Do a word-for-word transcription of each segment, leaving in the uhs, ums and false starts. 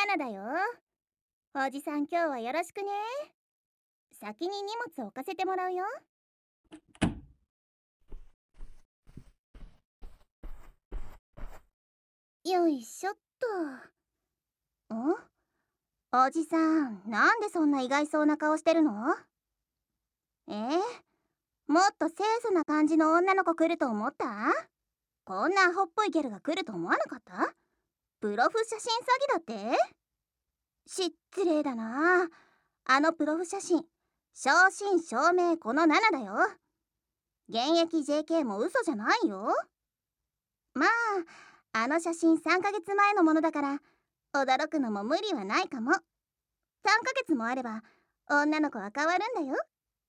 ナナだよ。おじさん今日はよろしくね。先に荷物置かせてもらうよ。よいしょっと。ん？おじさん、なんでそんな意外そうな顔してるの？えー、もっと清楚な感じの女の子来ると思った？こんなアホっぽいギャルが来ると思わなかった？プロフ写真詐欺だって？失礼だな。あのプロフ写真、正真正銘このナナだよ。現役 ジェーケー も嘘じゃないよ。まあ、あの写真さんかげつまえのものだから驚くのも無理はないかも。さんかげつもあれば女の子は変わるんだよ。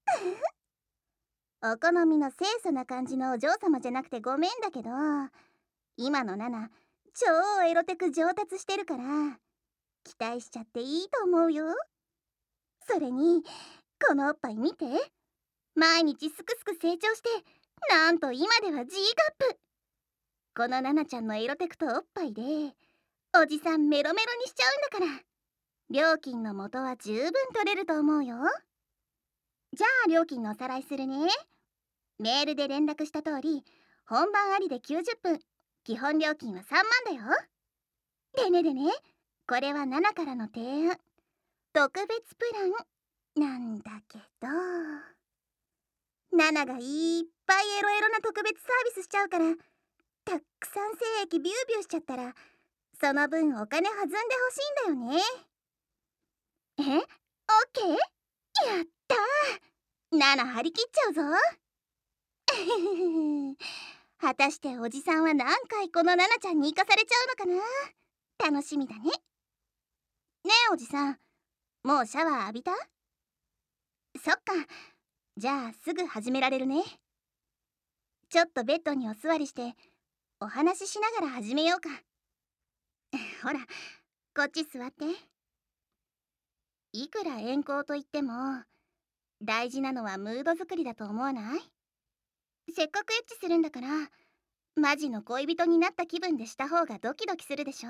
お好みの清楚な感じのお嬢様じゃなくてごめんだけど、今のナナ超エロテク上達してるから期待しちゃっていいと思うよ。それにこのおっぱい見て、毎日すくすく成長して、なんと今では G カップ。このナナちゃんのエロテクとおっぱいでおじさんメロメロにしちゃうんだから、料金の元は十分取れると思うよ。じゃあ料金のおさらいするね。メールで連絡した通り、本番ありできゅうじゅっぷん、基本料金はさんまんだよ。でねでね、これはナナからの提案、特別プランなんだけど、ナナがいっぱいエロエロな特別サービスしちゃうから、たくさん精液ビュービューしちゃったら、その分お金弾んでほしいんだよね。え？オッケー？やったー！ナナ張り切っちゃうぞ。果たしておじさんは何回このナナちゃんに生かされちゃうのかな。楽しみだね。ねえおじさん、もうシャワー浴びた？そっか、じゃあすぐ始められるね。ちょっとベッドにお座りしてお話ししながら始めようか。ほら、こっち座って。いくら遠行といっても大事なのはムード作りだと思わない？せっかくエッチするんだから、マジの恋人になった気分でした方がドキドキするでしょ。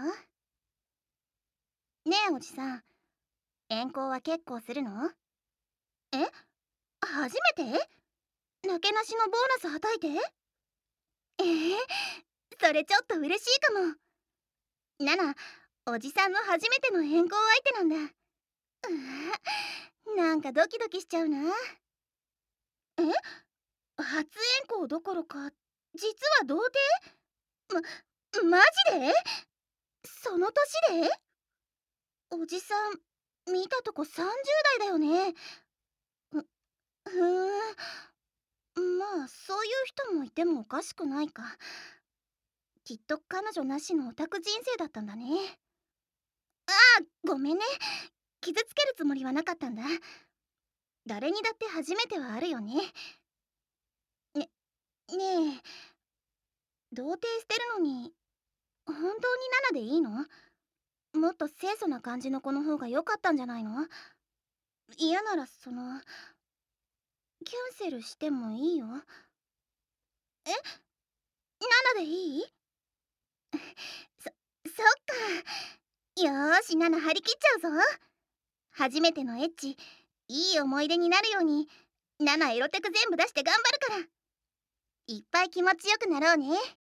ねえおじさん、遠行は結構するの？え？初めて？なけなしのボーナスはたいて？えー、それちょっと嬉しいかも。ナナ、おじさんの初めての遠行相手なんだ。うわ、なんかドキドキしちゃうな。え？初遠行どころか実は童貞？ま、マジで？その年で？おじさん見たとこさんじゅうだいだよね。ふ、ふーん、まあそういう人もいてもおかしくないか。きっと彼女なしのオタク人生だったんだね。ああ、ごめんね。傷つけるつもりはなかったんだ。誰にだって初めてはあるよね。ね、ねえ、童貞捨てるのに本当にナナでいいの？もっと清楚な感じの子の方が良かったんじゃないの？嫌ならそのキャンセルしてもいいよ。え？ナナでいい？そ、そっか。よーし、ナナ張り切っちゃうぞ。初めてのエッチ、いい思い出になるようにナナエロテク全部出して頑張るから。いっぱい気持ちよくなろうね。